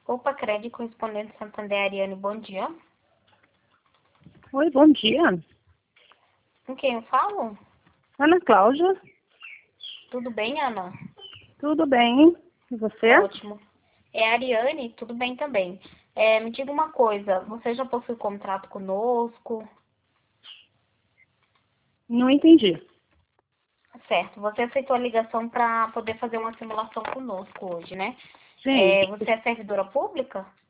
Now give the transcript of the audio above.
Opa, Crédito correspondente Santander, Ariane, bom dia. Oi, bom dia. Com quem eu falo? Ana Cláudia, Tudo bem, Ana? tudo bem? E você? Ótimo. É a Ariane, tudo bem também. Me diga uma coisa, você já possui contrato conosco? Não entendi. Certo, você aceitou a ligação para poder fazer uma simulação conosco hoje, né? Sim, Você é servidora pública?